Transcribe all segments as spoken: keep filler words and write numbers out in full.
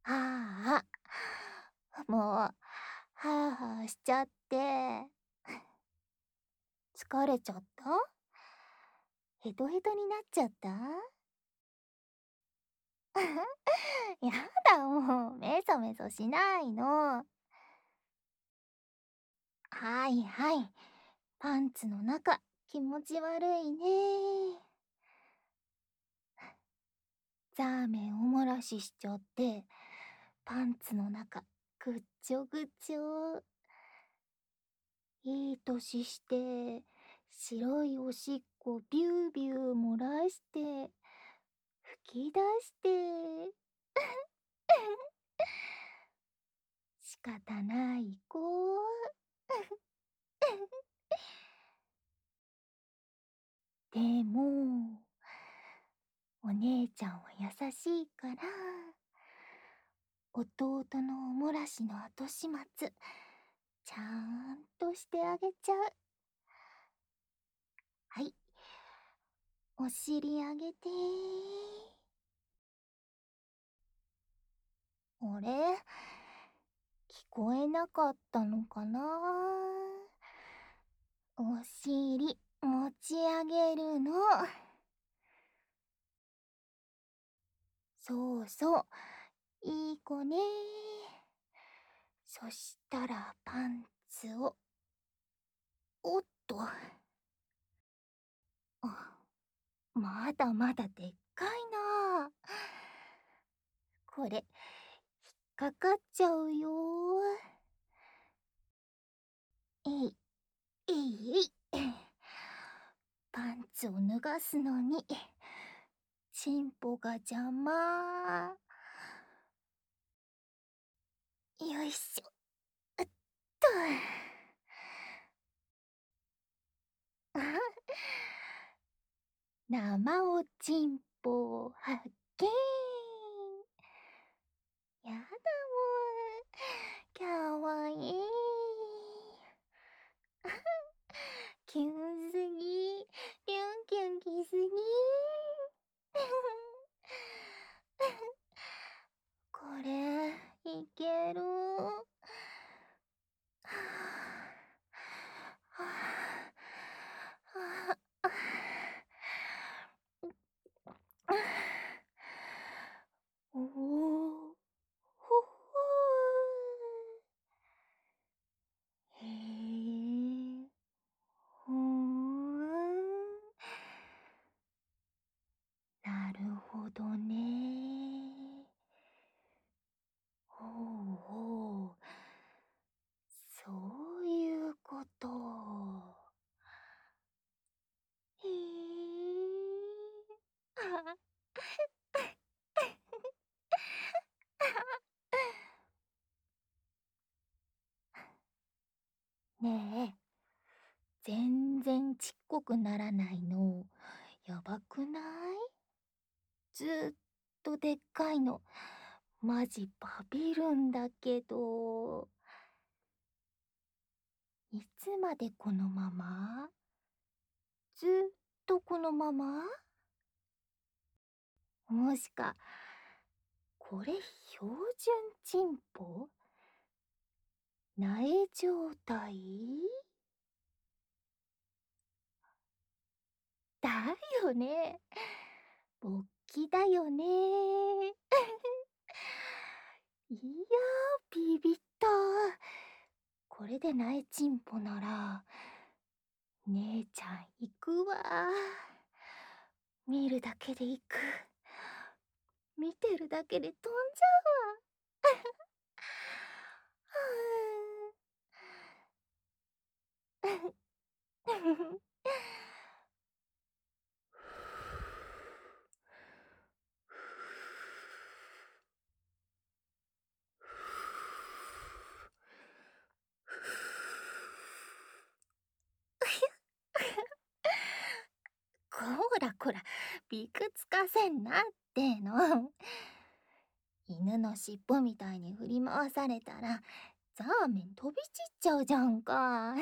ああ、もう、はあはあしちゃって、疲れちゃった？ヘトヘトになっちゃった？やだ、もう、メソメソしないの。はいはい。パンツの中、気持ち悪いね。ザーメンお漏らししちゃって、パンツの中、ぐっちょぐちょ。いい年して、白いおしっこビュービュー漏らして、吹き出して。仕方ない子。でも、お姉ちゃんは優しいから、弟のお漏らしの後始末、ちゃんとしてあげちゃう。はい。お尻あげて。あれ？聞こえなかったのかな？お尻持ち上げるの。そうそう。いい子ね。そしたらパンツを、おっと。あ、まだまだでっかいな。これ、引っかかっちゃうよ。えい、えいえい。パンツを脱がすのに、チンポが邪魔。よいしょ。っと。生おちんぽ発見。やだもん。かわいい。キュンすぎ。キュンキュンきすぎ。これ、いける？はあ、はあ、はあ、おお、ほほー。へえ、ほーん。なるほどね。ほうほう。そういうこと。へえ。あねえ、全然ちっこくならないの、やばくない？ずーっとでっかいの、マジバビるんだけど。いつまでこのまま？ずーっとこのまま？もしか、これ標準チンポ？苗状態？だよね。勃起だよね。いやー、ビビった。これで苗チンポなら、姉ちゃん行くわ。見るだけで行く。見てるだけで飛んじゃうわ。こらこら、びくつかせんなっての。犬の尻尾みたいに振り回されたら、ザーメン飛び散っちゃうじゃんか。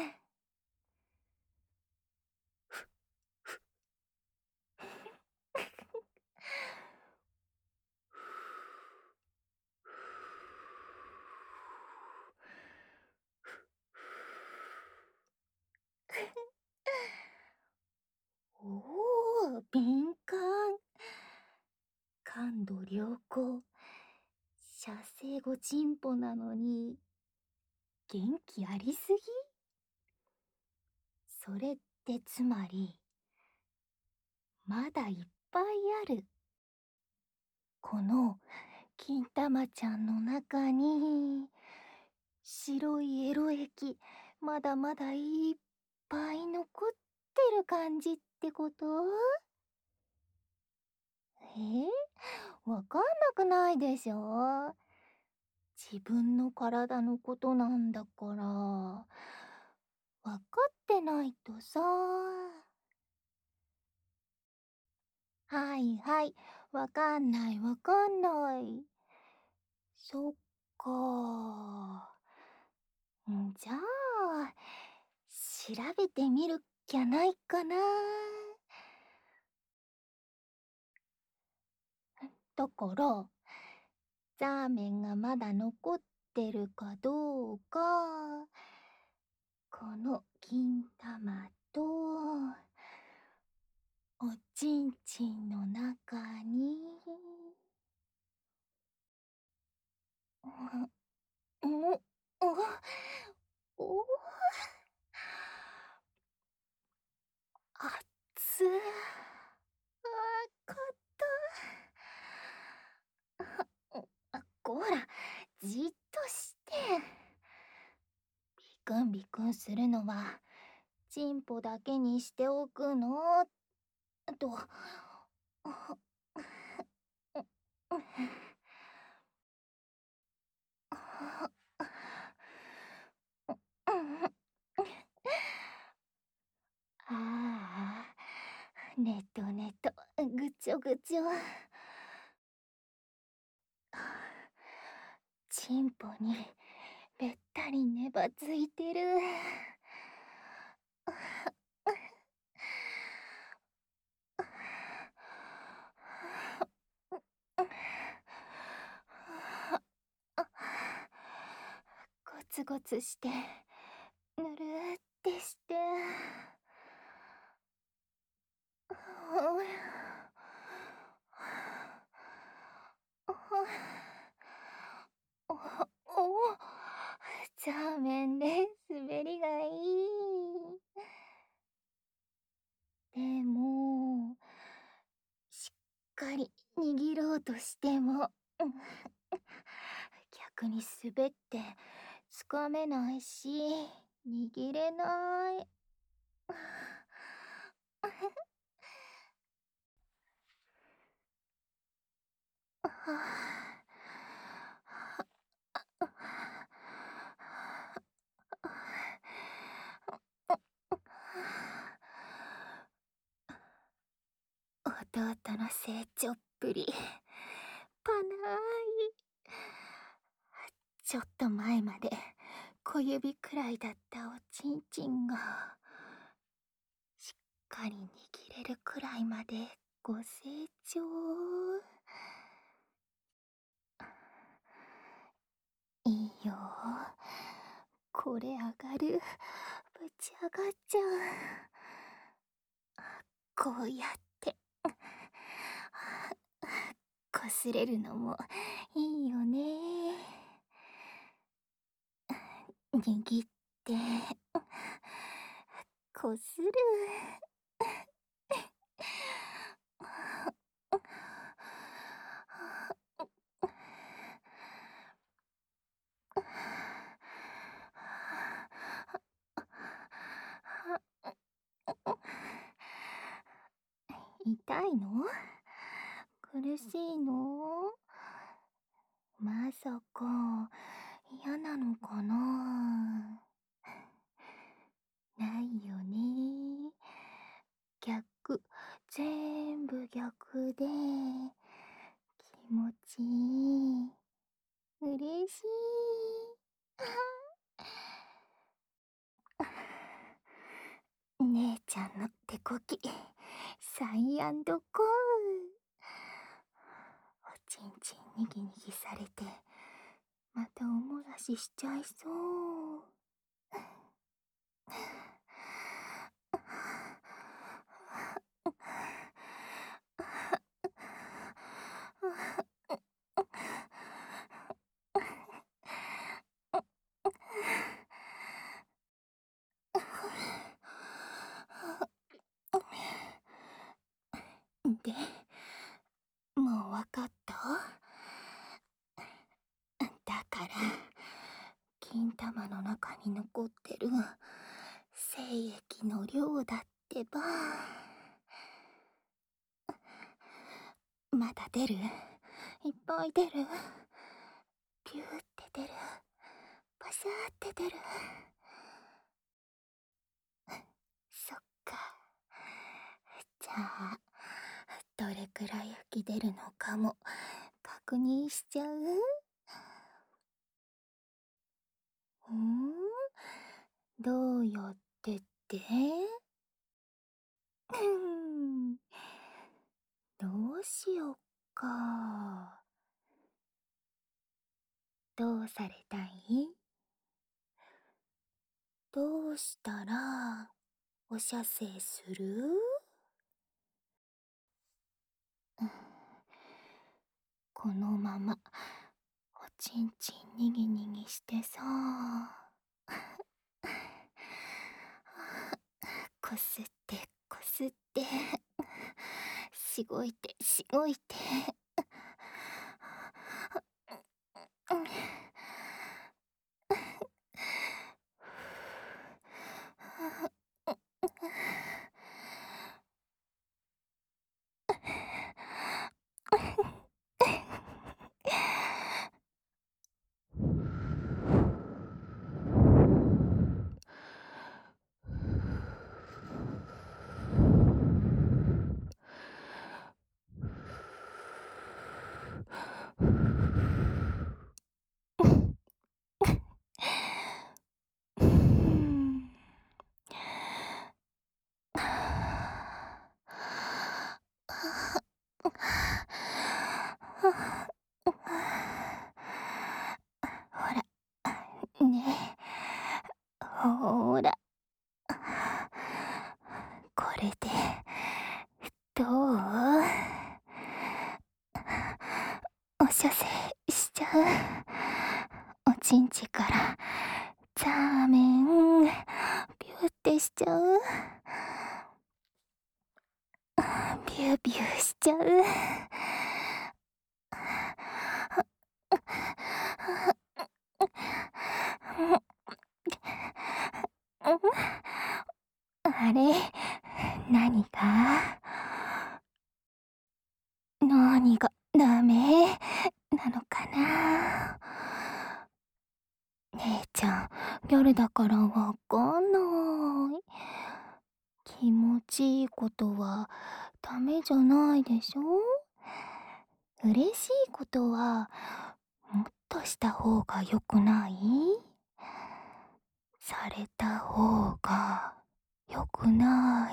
良子、射精後チンポなのに、元気ありすぎ？それってつまり、まだいっぱいある。この金玉ちゃんの中に、白いエロ液、まだまだいっぱい残ってる感じってこと？え？わかんなくないでしょ？自分の体のことなんだから、わかってないとさ。はいはい、わかんないわかんない。そっか。んじゃあ、調べてみるっきゃないかな。だから、ザーメンがまだ残ってるかどうか、この金玉と、おちんちんの中に、うん、お、お、お、あっつ。あ、かった。あ、こら、じっとして。ビクンビクンするのは、チンポだけにしておくのと。ああ、ねとねと、ぐちょぐちょ。チンポにべったりねばついてる。ゴツゴツして、ぬるってして。お、お、ザーメンで滑りがいい。でも、しっかり握ろうとしても、逆に滑ってつかめないし、握れない。弟の成長っぷり、パナーい。ちょっと前まで小指くらいだったおちんちんが、しっかり握れるくらいまでご成長。いいよ。これ上がる。ぶち上がっちゃう。こうやって。こすれるのもいいよね。握って、こする。痛いの？苦しいの？まさか嫌なのかな？ないよね。逆、全部逆で気持ちいい。嬉しい。姉ちゃんの手こき、サイアンドコー。おちんちんにぎにぎされて、またおもらししちゃいそう。 て。もうわかった？だから、金玉の中に残ってる精液の量だってば。まだ出る？いっぱい出る？ピューって出る？パシャーって出る？そっか。じゃあ、どれくらい吹き出るのかも確認しちゃう？んーどうやってって？うん、どうしよっか。どうされたい？どうしたらお射精する？このままおちんちんにぎにぎしてさ、こすってこすってしごいてしごいてほらねえ、ほら、これでどう？お射精しちゃう？おちんちからザーメンビューってしちゃう？ビュービューしちゃう？あれ、何が？何がダメなのかな？姉ちゃん、ギャルだからわかんない。気持ちいいことはダメじゃないでしょ？嬉しいことはもっとした方が良くない？された方が良くない？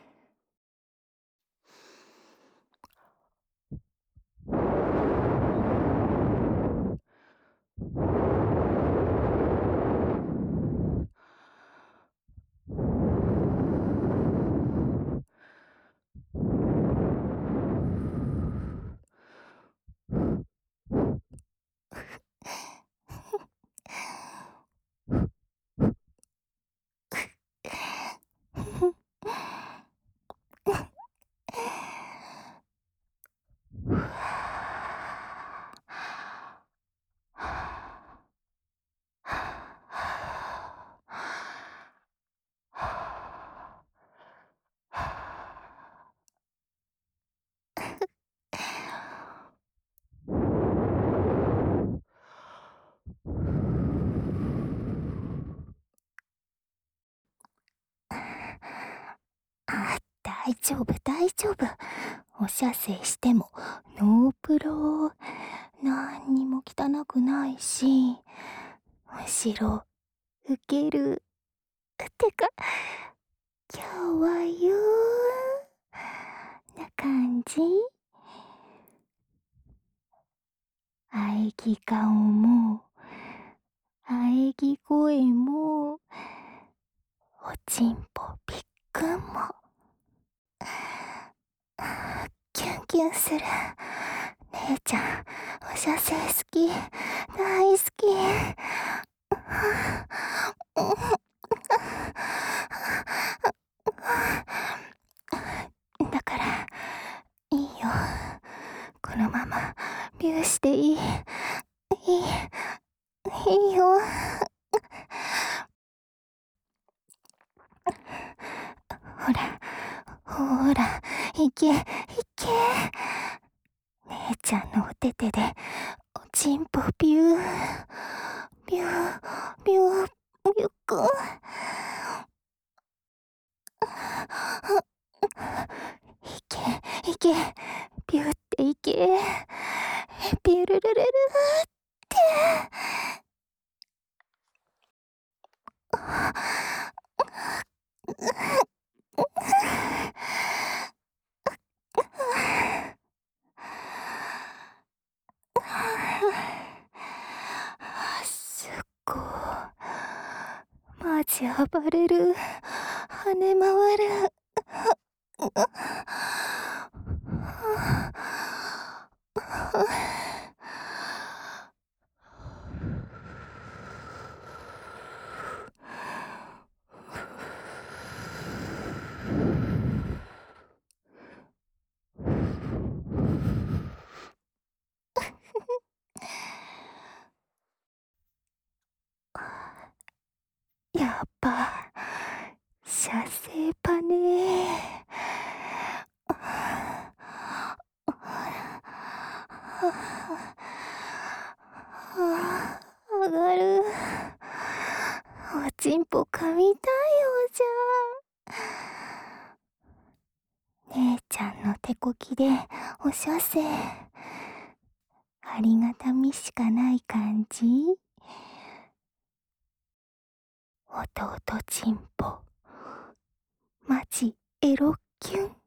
あ、大丈夫大丈夫。お射精してもノープロ。なんにも汚くないし、むしろウケる。てか、今日はよーな感じ。喘ぎ顔も喘ぎ声もおちんぽぴっくんもキュンキュンする。姉ちゃんお射精好き、大好き。だからビューしていい。いい。いいよ。ほら、ほら、いけ、いけ。姉ちゃんのお手手で、おちんぽビュー、ビュー、ビュー、ビュくん。いけ、いけ、ビューっていけ。ビュルルルルって。すっごい。マジ暴れる。跳ね回る。やっぱ、射精パね。上がる。おちんぽ噛みたいよじゃん。姉ちゃんの手こきでお射精。ありがたみしかない感じ。弟ちんぽマジエロキュン。